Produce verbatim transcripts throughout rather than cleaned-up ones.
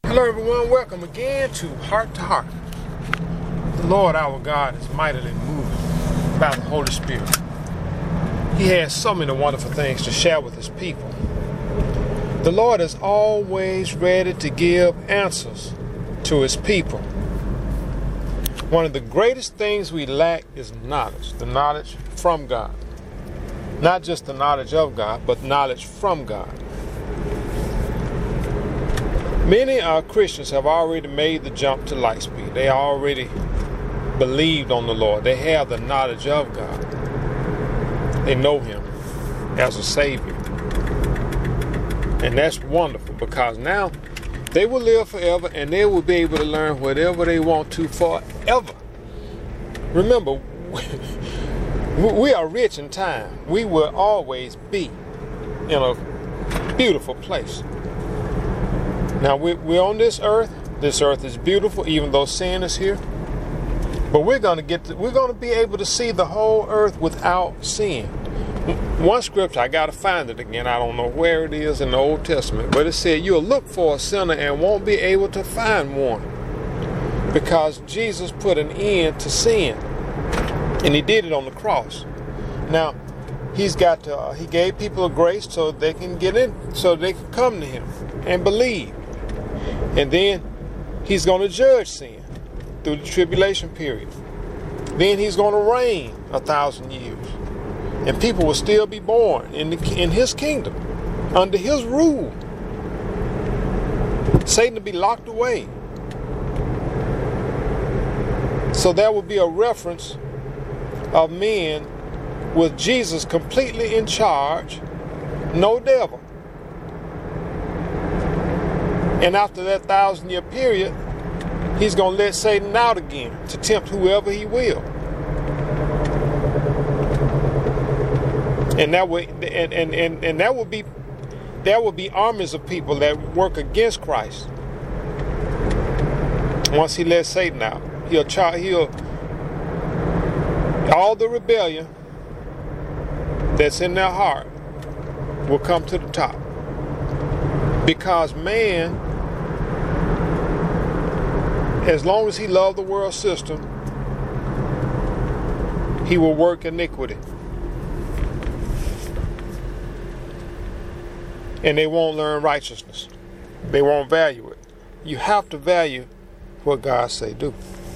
Hello everyone, welcome again to Heart to Heart. The Lord our God is mightily moved by the Holy Spirit. He has so many wonderful things to share with his people. The Lord is always ready to give answers to his people. One of the greatest things we lack is knowledge, the knowledge from God. Not just the knowledge of God, but knowledge from God. Many uh, Christians have already made the jump to light speed. They already believed on the Lord. They have the knowledge of God. They know him as a Savior. And that's wonderful, because now they will live forever and they will be able to learn whatever they want to forever. Remember, we are rich in time. We will always be in a beautiful place. Now, we're on this earth. This earth is beautiful, even though sin is here. But we're going to get to, we're going to be able to see the whole earth without sin. One scripture, I got to find it again. I don't know where it is in the Old Testament, but it said you'll look for a sinner and won't be able to find one, because Jesus put an end to sin, and he did it on the cross. Now, he's got to, uh, he gave people a grace so they can get in, so they can come to him and believe. And then he's going to judge sin through the tribulation period. Then he's going to reign a thousand years. And people will still be born in, the, in his kingdom, under his rule. Satan will be locked away. So there will be a reference of men with Jesus completely in charge, no devil. And after that thousand year period, he's going to let Satan out again to tempt whoever he will. And that would and, and, and, and that will be there will be armies of people that work against Christ. Once he lets Satan out, he'll char- he'll all the rebellion that's in their heart will come to the top. Because man, as long as he loves the world system, he will work iniquity. And they won't learn righteousness. They won't value it. You have to value what God say do.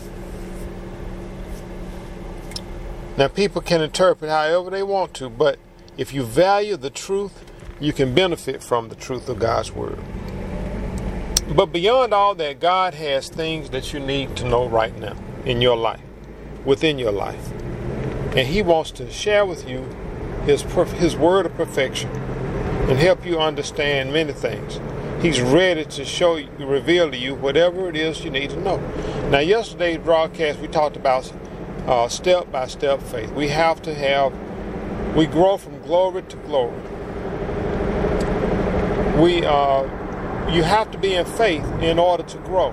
Now, people can interpret however they want to, but if you value the truth, you can benefit from the truth of God's word. But beyond all that, God has things that you need to know right now in your life, within your life. And he wants to share with you his, perf- his word of perfection and help you understand many things. He's ready to show you, reveal to you whatever it is you need to know. Now, yesterday's broadcast, we talked about uh, step-by-step faith. We have to have, we grow from glory to glory. We, uh, you have to be in faith in order to grow.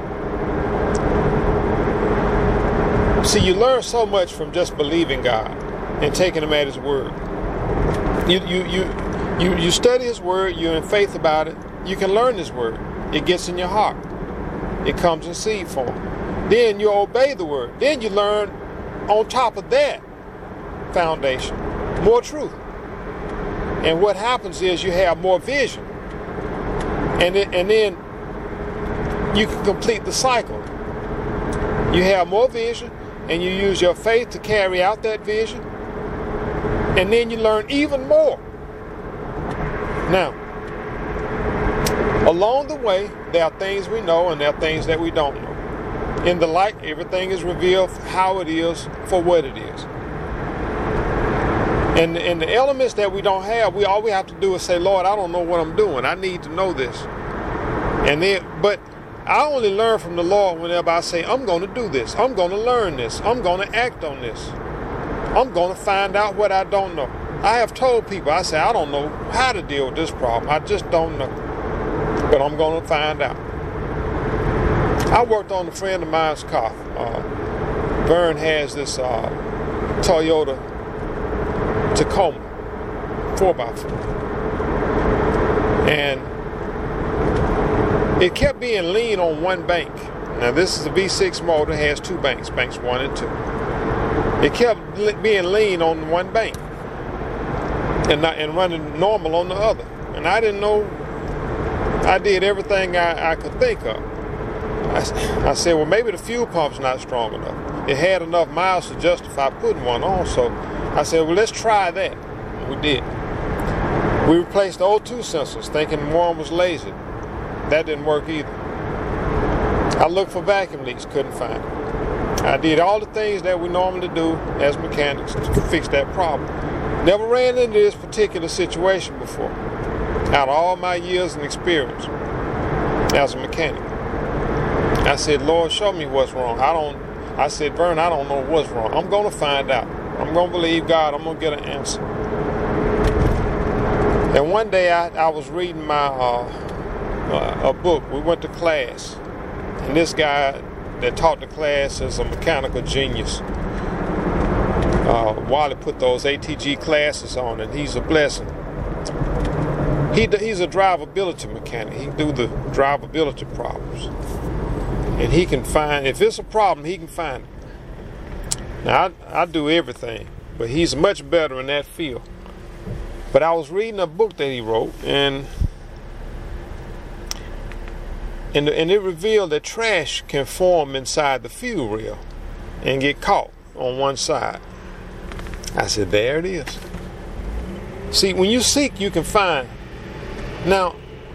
See, you learn so much from just believing God and taking him at his word. You, you, you, you, you study his word. You're in faith about it. You can learn his word. It gets in your heart. It comes in seed form. Then you obey the word. Then you learn on top of that foundation more truth. And what happens is you have more vision. And, it, and then you can complete the cycle. You have more vision, and you use your faith to carry out that vision. And then you learn even more. Now, along the way, there are things we know and there are things that we don't know. In the light, everything is revealed how it is for what it is. And, and the elements that we don't have, we all we have to do is say, Lord, I don't know what I'm doing. I need to know this. And then, but I only learn from the Lord whenever I say, I'm going to do this. I'm going to learn this. I'm going to act on this. I'm going to find out what I don't know. I have told people, I say, I don't know how to deal with this problem. I just don't know. But I'm going to find out. I worked on a friend of mine's car. Uh, Vern has this uh, Toyota Tacoma four by four. And It kept being lean on one bank. Now this is a V six motor, has two banks, banks one and two. It kept being lean on one bank and not, and running normal on the other. And I didn't know. I did everything I, I could think of. I, I said, well, maybe the fuel pump's not strong enough. It had enough miles to justify putting one on. So I said, well, let's try that. We did. We replaced the O two sensors, thinking one was lazy. That didn't work either. I looked for vacuum leaks, couldn't find it. I did all the things that we normally do as mechanics to fix that problem. Never ran into this particular situation before, out of all my years and experience as a mechanic. I said, Lord, show me what's wrong. I don't, I said, Vern, I don't know what's wrong. I'm going to find out. I'm going to believe God. I'm going to get an answer. And one day I, I was reading my uh, uh, a book. We went to class. And this guy that taught the class is a mechanical genius. Uh, Wally put those A T G classes on, and he's a blessing. He he's a drivability mechanic. He can do the drivability problems, and he can find, if it's a problem, he can find it. Now I, I do everything, but he's much better in that field. But I was reading a book that he wrote, and and and it revealed that trash can form inside the fuel rail and get caught on one side. I said, there it is. See, when you seek, you can find. Now,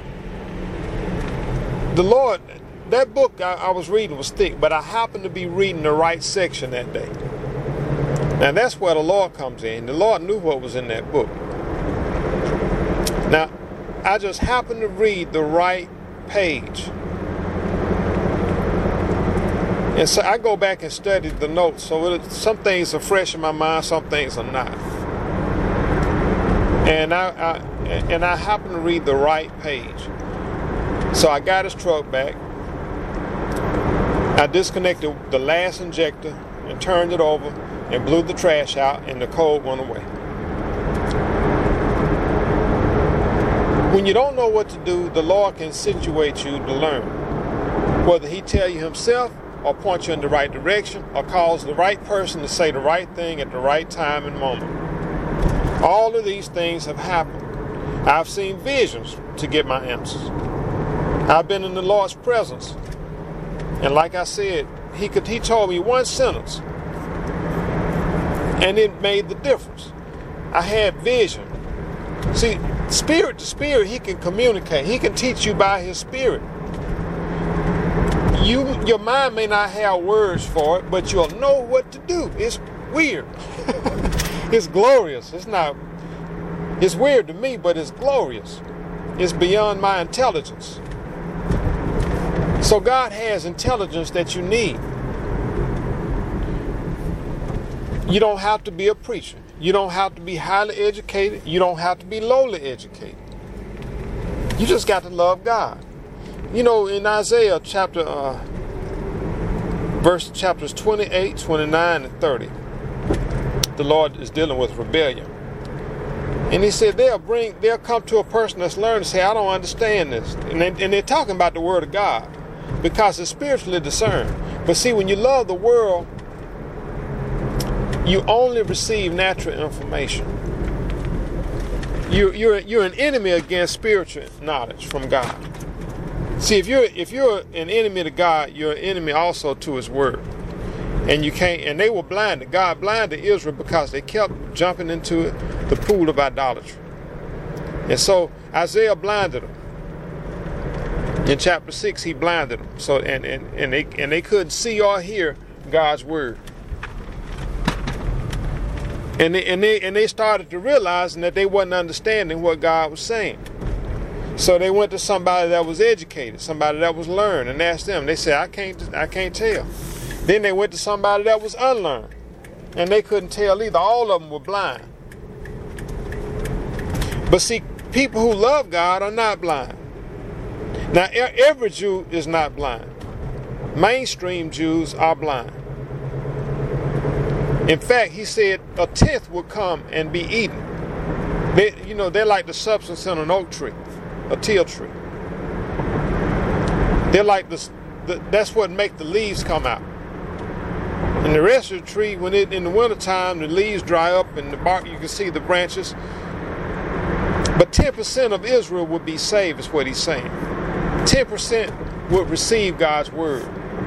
the Lord, that book I, I was reading was thick, but I happened to be reading the right section that day. Now, that's where the Lord comes in. The Lord knew what was in that book. Now, I just happened to read the right page. And so I go back and study the notes. So it, some things are fresh in my mind, some things are not. And I, I and I happened to read the right page. So I got his truck back. I disconnected the last injector and turned it over and blew the trash out, and the code went away. When you don't know what to do, the Lord can situate you to learn. Whether he tell you himself, or point you in the right direction, or cause the right person to say the right thing at the right time and moment. All of these things have happened. I've seen visions to get my answers. I've been in the Lord's presence, and like I said, he could he told me one sentence, and it made the difference. I had vision. See, spirit to spirit, he can communicate. He can teach you by his spirit. You, your mind may not have words for it, but you'll know what to do. It's weird. It's glorious. It's not, it's weird to me, but it's glorious. It's beyond my intelligence. So God has intelligence that you need. You don't have to be a preacher. You don't have to be highly educated. You don't have to be lowly educated. You just got to love God. You know, in Isaiah chapter, uh, verse chapters twenty-eight, twenty-nine, and thirty, the Lord is dealing with rebellion. And he said they'll bring, they'll come to a person that's learned and say, I don't understand this. And, they, and they're talking about the word of God because it's spiritually discerned. But see, when you love the world, you only receive natural information. You, you're, you're an enemy against spiritual knowledge from God. See, if you're if you're an enemy to God, you're an enemy also to his word. And you can't, and they were blinded. God blinded Israel because they kept jumping into the pool of idolatry. And so Isaiah blinded them. In chapter six, he blinded them. So and, and, and they and they couldn't see or hear God's word. And they, and they and they started to realize that they wasn't understanding what God was saying. So they went to somebody that was educated, somebody that was learned, and asked them. They said, I can't I can't tell. Then they went to somebody that was unlearned, and they couldn't tell either. All of them were blind. But see, people who love God are not blind. Now, every Jew is not blind. Mainstream Jews are blind. In fact, he said a tenth will come and be eaten. They, you know, they're like the substance in an oak tree, a teal tree. They're like the, the that's what make the leaves come out. And the rest of the tree, when it in the wintertime, the leaves dry up and the bark, you can see the branches. But ten percent of Israel would be saved, is what he's saying. ten percent would receive God's word.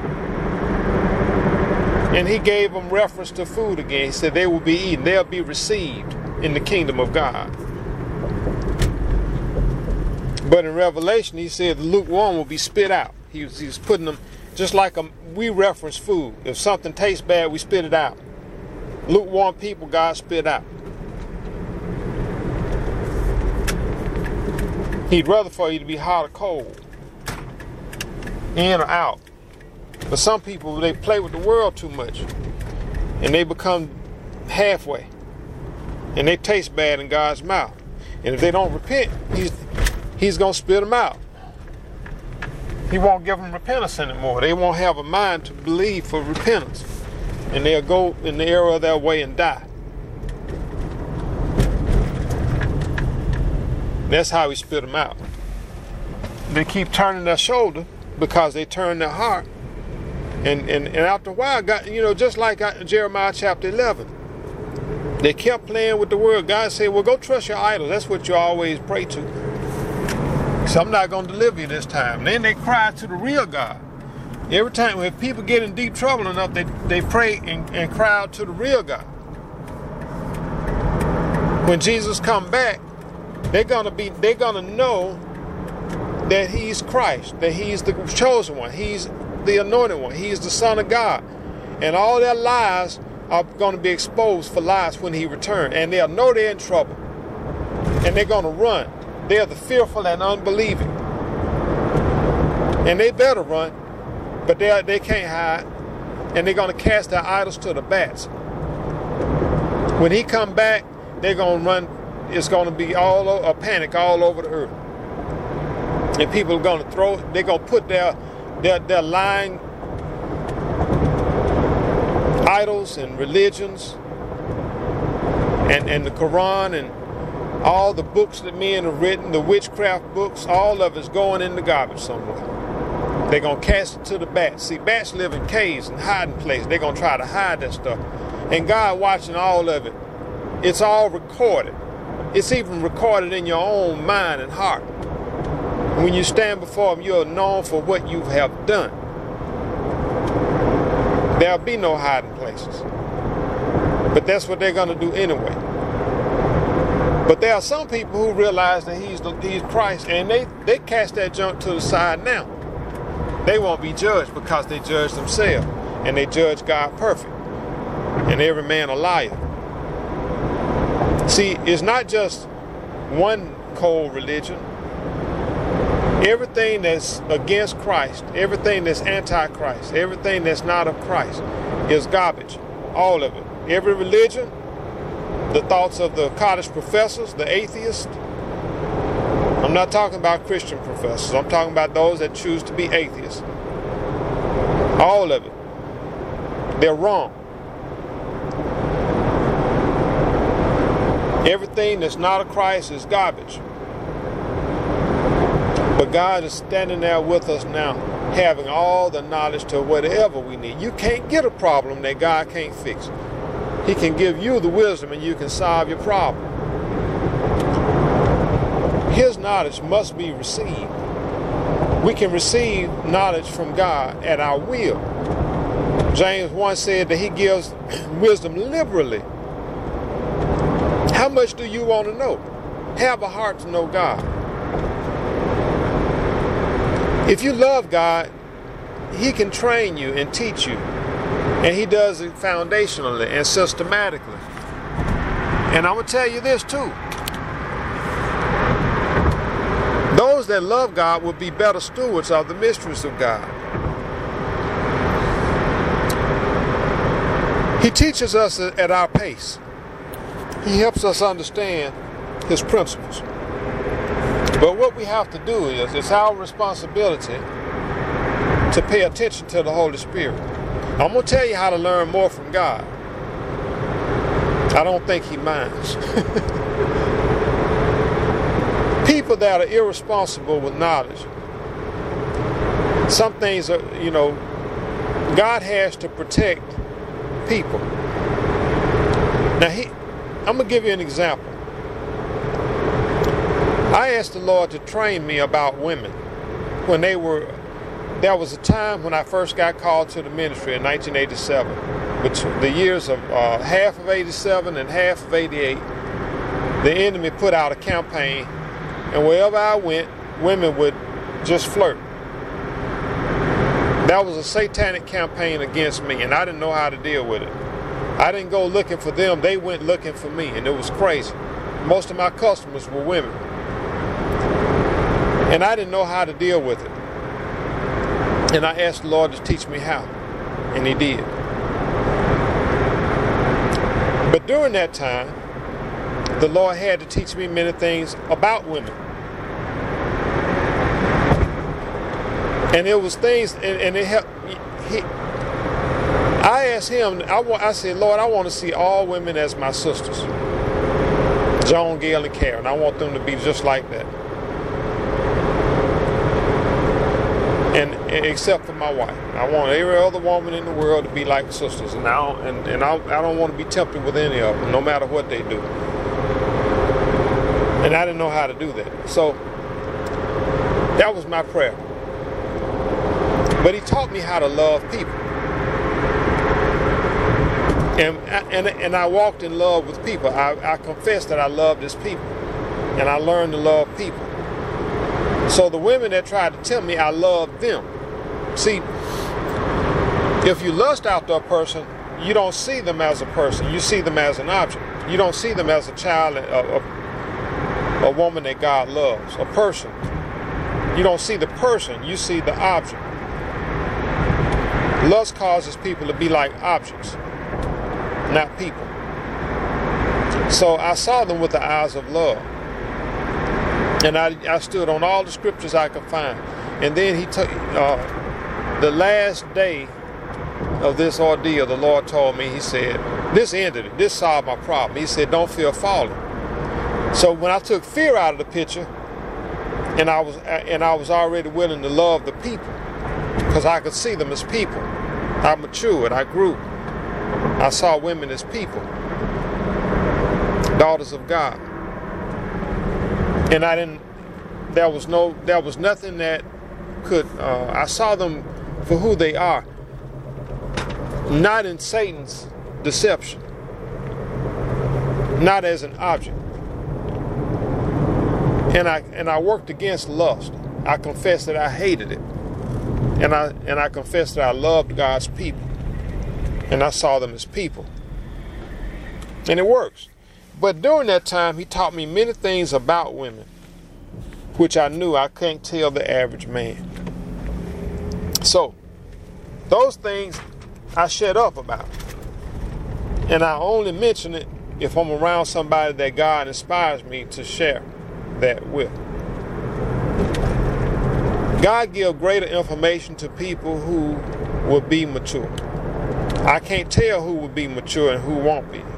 And he gave them reference to food again. He said they will be eaten. They'll be received in the kingdom of God. But in Revelation, he said the lukewarm will be spit out. He was, he was putting them, just like a, we reference food. If something tastes bad, we spit it out. Lukewarm people, God spit out. He'd rather for you to be hot or cold, in or out. But some people, they play with the world too much, and they become halfway, and they taste bad in God's mouth. And if they don't repent, he's he's going to spit them out. He won't give them repentance anymore. They won't have a mind to believe for repentance, and they'll go in the error of their way and die. That's how he spit them out. They keep turning their shoulder because they turn their heart. And, and, and after a while, God, you know, just like Jeremiah chapter eleven, they kept playing with the word. God said, well, go trust your idol. That's what you always pray to. So I'm not going to deliver you this time. And then they cry to the real God. Every time, when people get in deep trouble enough, they, they pray and, and cry out to the real God. When Jesus come back, they're gonna be, they're gonna know that he's Christ, that he's the chosen one, he's the anointed one, he's the Son of God, and all their lies are going to be exposed for lies when he returns, and they'll know they're in trouble, and they're going to run. They're the fearful and unbelieving, and they better run, but they they can't hide, and they're going to cast their idols to the bats. When he come back, they're going to run. It's going to be all a panic all over the earth, and people are going to throw. They're going to put their their their lying idols and religions and and the Quran and all the books that men have written, the witchcraft books, all of it's going in the garbage somewhere. They're going to cast it to the bats. See, bats live in caves and hiding places. They're going to try to hide that stuff, and God watching all of it. It's all recorded. It's even recorded in your own mind and heart. When you stand before him, you're known for what you have done. There'll be no hiding places. But that's what they're going to do anyway. But there are some people who realize that he's, the, he's Christ, and they, they cast that junk to the side now. They won't be judged because they judge themselves, and they judge God perfect, and every man a liar. See, it's not just one cold religion. Everything that's against Christ, everything that's anti-Christ, everything that's not of Christ is garbage. All of it. Every religion, the thoughts of the college professors, the atheists. I'm not talking about Christian professors. I'm talking about those that choose to be atheists. All of it. They're wrong. Everything that's not of Christ is garbage. But God is standing there with us now, having all the knowledge to whatever we need. You can't get a problem that God can't fix. He can give you the wisdom and you can solve your problem. His knowledge must be received. We can receive knowledge from God at our will. James one said that he gives wisdom liberally. How much do you want to know? Have a heart to know God. If you love God, he can train you and teach you. And he does it foundationally and systematically. And I'm going to tell you this too. Those that love God will be better stewards of the mysteries of God. He teaches us at our pace. He helps us understand his principles. But what we have to do is, it's our responsibility to pay attention to the Holy Spirit. I'm going to tell you how to learn more from God. I don't think he minds. People that are irresponsible with knowledge Some things are, you know, God has to protect people. Now, he, I'm going to give you an example. I asked the Lord to train me about women when they were, there was a time when I first got called to the ministry in nineteen eighty-seven, which the years of uh, half of eighty-seven and half of eighty-eight, the enemy put out a campaign, and wherever I went, women would just flirt. That was a satanic campaign against me, and I didn't know how to deal with it. I didn't go looking for them, they went looking for me, and it was crazy. Most of my customers were women. And I didn't know how to deal with it. And I asked the Lord to teach me how, and He did. But during that time, the Lord had to teach me many things about women. And it was things, and, and it helped. He, I asked Him, I, want, I said, Lord, I want to see all women as my sisters. Joan, Gail, and Karen. I want them to be just like that. And, and except for my wife. I want every other woman in the world to be like sisters. And I don't, and, and I, I don't want to be tempted with any of them, no matter what they do. And I didn't know how to do that. So that was my prayer. But He taught me how to love people. And, and, and I walked in love with people. I, I confessed that I loved His people. And I learned to love people. So the women that tried to tell me I loved them. See, if you lust after a person, you don't see them as a person. You see them as an object. You don't see them as a child, a, a, a woman that God loves, a person. You don't see the person, you see the object. Lust causes people to be like objects, not people. So I saw them with the eyes of love. And I, I stood on all the scriptures I could find. And then he took uh, the last day of this ordeal, the Lord told me, He said, this ended it. This solved my problem. He said, don't fear falling. So when I took fear out of the picture, and I was and I was already willing to love the people, because I could see them as people. I matured. I grew. I saw women as people, daughters of God. And I didn't, there was no, there was nothing that could, uh, I saw them for who they are. Not in Satan's deception. Not as an object. And I, and I worked against lust. I confessed that I hated it. And I, and I confessed that I loved God's people. And I saw them as people. And it works. But during that time, He taught me many things about women, which I knew I can't tell the average man. So, those things I shut up about. And I only mention it if I'm around somebody that God inspires me to share that with. God gives greater information to people who will be mature. I can't tell who will be mature and who won't be.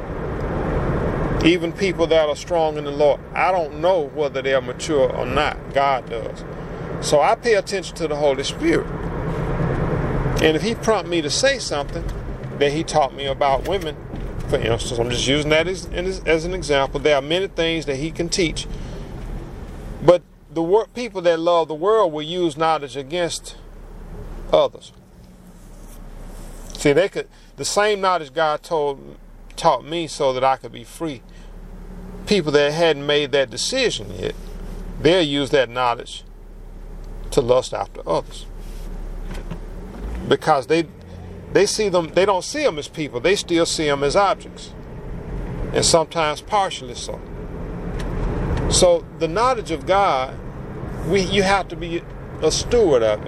Even people that are strong in the Lord, I don't know whether they're mature or not. God does. So I pay attention to the Holy Spirit. And if He prompts me to say something that He taught me about women, for instance, I'm just using that as, as an example. There are many things that He can teach. But the wor- people that love the world will use knowledge against others. See, they could, the same knowledge God told, taught me so that I could be free. People that hadn't made that decision yet, they'll use that knowledge to lust after others. Because they they see them, they don't see them as people, they still see them as objects. And sometimes partially so. So the knowledge of God, we you have to be a steward of it.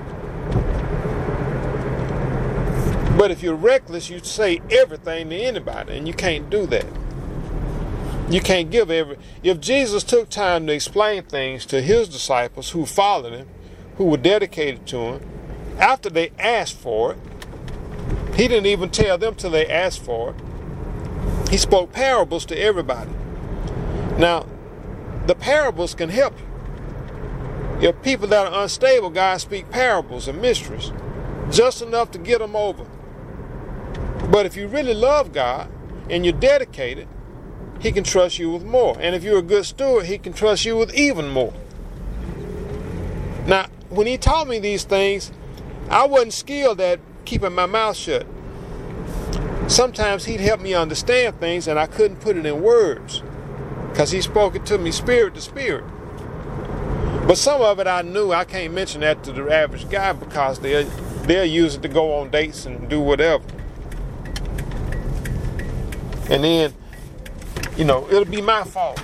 But if you're reckless, you say everything to anybody, and you can't do that. You can't give every... If Jesus took time to explain things to His disciples who followed Him, who were dedicated to Him, after they asked for it, He didn't even tell them till they asked for it. He spoke parables to everybody. Now, the parables can help you. If people that are unstable, God speak parables and mysteries, just enough to get them over. But if you really love God and you're dedicated, He can trust you with more. And if you're a good steward, He can trust you with even more. Now, when He taught me these things, I wasn't skilled at keeping my mouth shut. Sometimes He'd help me understand things and I couldn't put it in words because He spoke it to me spirit to spirit. But some of it I knew. I can't mention that to the average guy because they'll, they'll use it to go on dates and do whatever. And then, you know, it'll be my fault.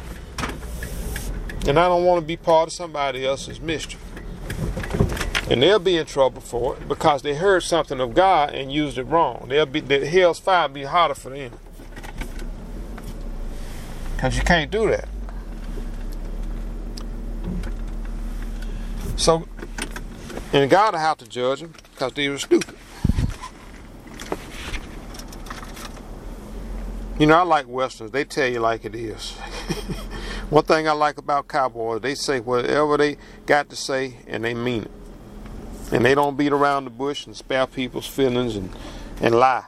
And I don't want to be part of somebody else's mischief. And they'll be in trouble for it because they heard something of God and used it wrong. They'll be, the hell's fire will be harder for them. Because you can't do that. So, and God will have to judge them because they were stupid. You know, I like Westerns. They tell you like it is. One thing I like about cowboys, they say whatever they got to say and they mean it. And they don't beat around the bush and spare people's feelings and, and lie.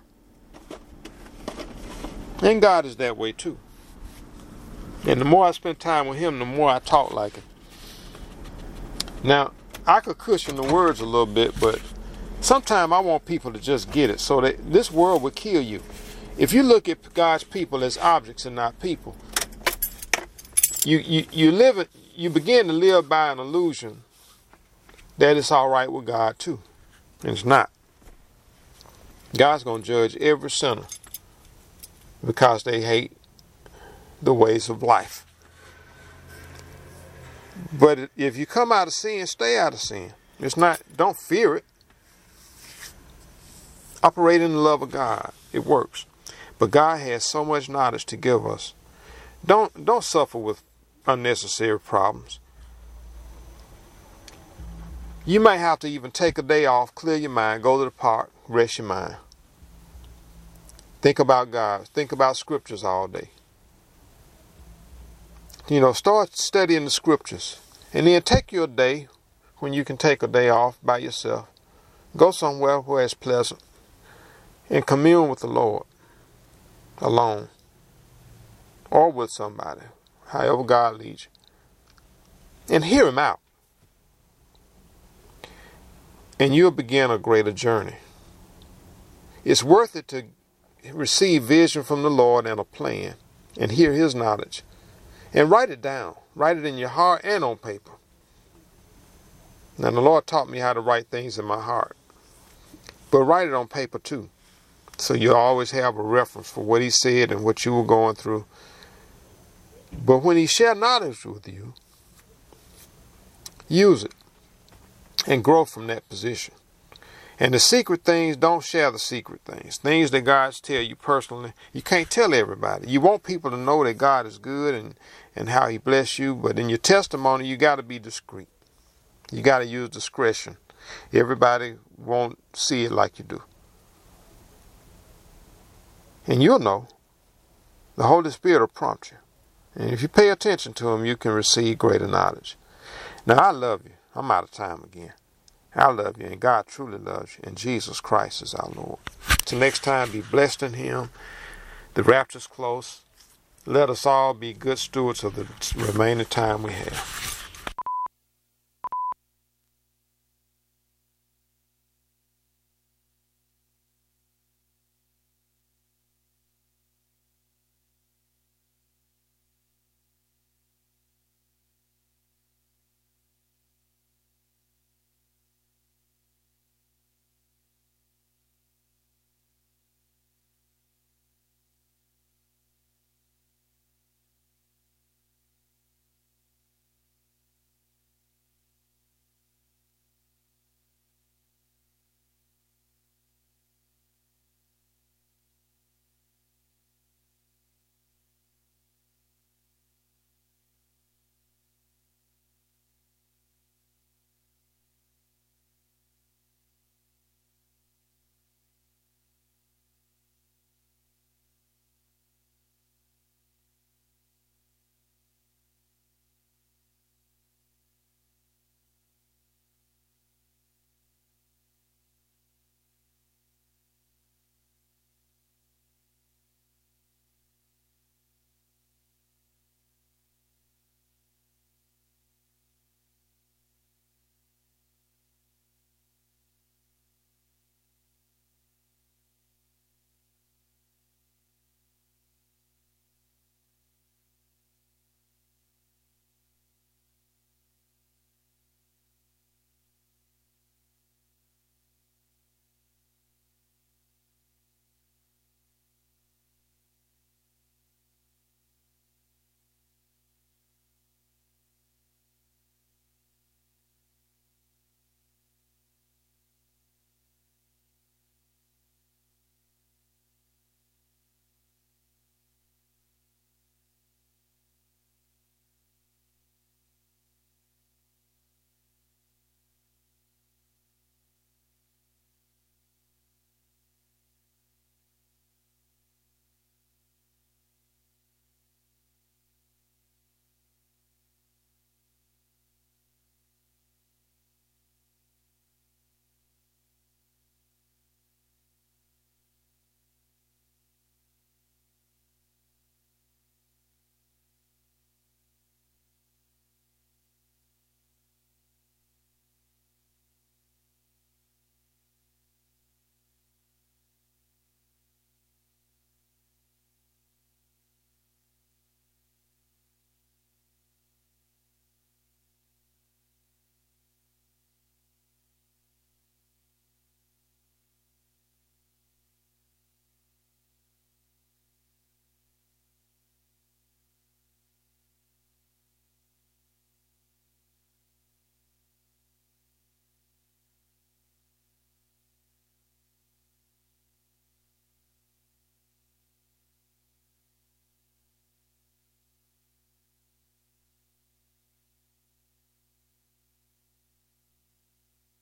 And God is that way too. And the more I spend time with Him, the more I talk like Him. Now, I could cushion the words a little bit, but sometimes I want people to just get it so that this world would kill you. If you look at God's people as objects and not people, you, you, you, live it, you begin to live by an illusion that it's all right with God too. And it's not. God's going to judge every sinner because they hate the ways of life. But if you come out of sin, stay out of sin. It's not, don't fear it. Operate in the love of God. It works. But God has so much knowledge to give us. Don't, don't suffer with unnecessary problems. You might have to even take a day off, clear your mind, go to the park, rest your mind. Think about God. Think about scriptures all day. You know, start studying the scriptures. And then take your day when you can take a day off by yourself. Go somewhere where it's pleasant. And commune with the Lord. Alone. Or with somebody. However God leads you. And hear Him out. And you'll begin a greater journey. It's worth it to receive vision from the Lord and a plan. And hear His knowledge. And write it down. Write it in your heart and on paper. Now the Lord taught me how to write things in my heart. But write it on paper too. So you always have a reference for what He said and what you were going through. But when He shared knowledge with you, use it. And grow from that position. And the secret things, don't share the secret things. Things that God tell you personally, you can't tell everybody. You want people to know that God is good and, and how He bless you. But in your testimony, you got to be discreet. You got to use discretion. Everybody won't see it like you do. And you'll know. The Holy Spirit will prompt you. And if you pay attention to Him, you can receive greater knowledge. Now, I love you. I'm out of time again. I love you, and God truly loves you, and Jesus Christ is our Lord. Till next time, be blessed in Him. The rapture's close. Let us all be good stewards of the remaining time we have.